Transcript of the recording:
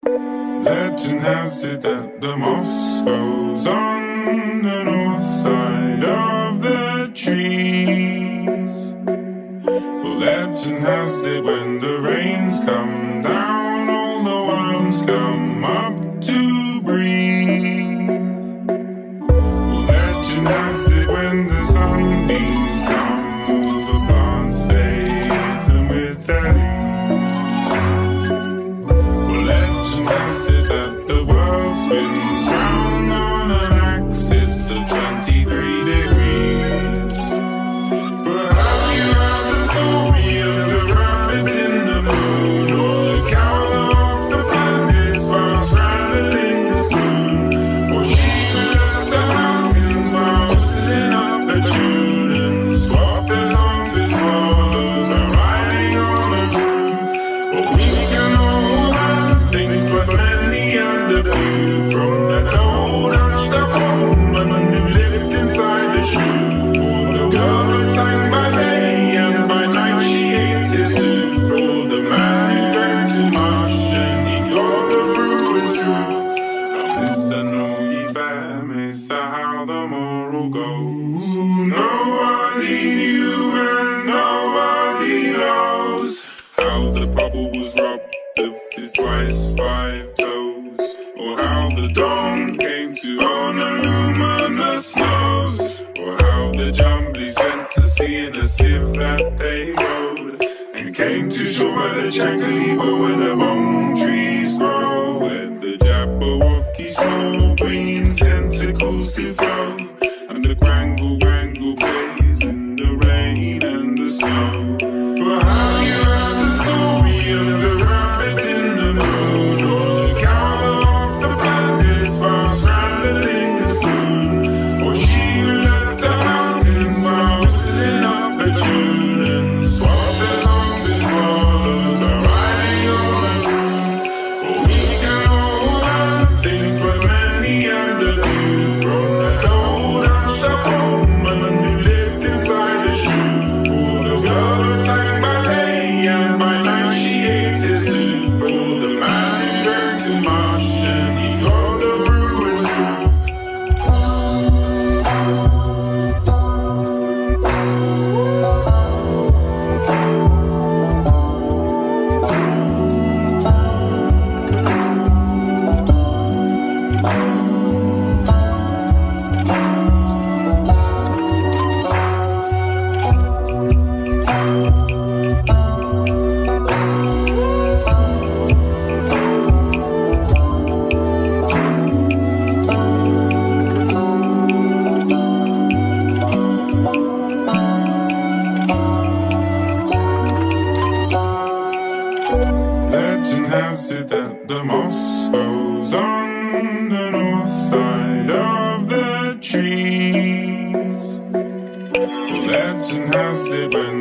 Legend has it that the moss grows on the north side of the trees. Well, legend has it when the rains come down, all the worms come up to breathe. Well, legend has it when the sunbeams come, all the plants bathe them with their leaves. Well, legend has it that the world spins round on an axis of 23 degrees. But have you heard the story of the rabbit in the moon, or the cow that walked the planets while straddling the spoon, or she who left the mountains while whistling up a tune and swapped their songs with swallows by riding on a broom? Well, we can all learn things, but many under few from that old hunched up woman who lived inside the shoe, or the girl that sang by day and by night she ate his soup, or the man who drank too much and he got the brewer's truth. Now listen, all ye families, to how the moral goes. Nobody knew and nobody knows how the bubble was robbed of his twice 5 toes, or how the dawn came to Honolulu snows, or how the jumblies went to sea in a sieve that they rode, and came to shore by the Chancalibo where the bone trees grow, where the Jabberwocky small green tentacles do flow, and the Grangle Wangle plays in the rain and the snow. But have you heard the story of the rabbit in the moon, or the cow that walked the planets while straddling the spoon, or she who left the mountains while whistling up a tune and swapped their songs with swallows by riding on a broom? Well, we can all learn things, but many under few from that old hunched up woman who lived inside a shoe, or the girl that sang by day and by night she ate his soup, or the man who drank too much and he got the brewer's truth. Legend has it that the moss grows on the north side of the trees. Legend has it when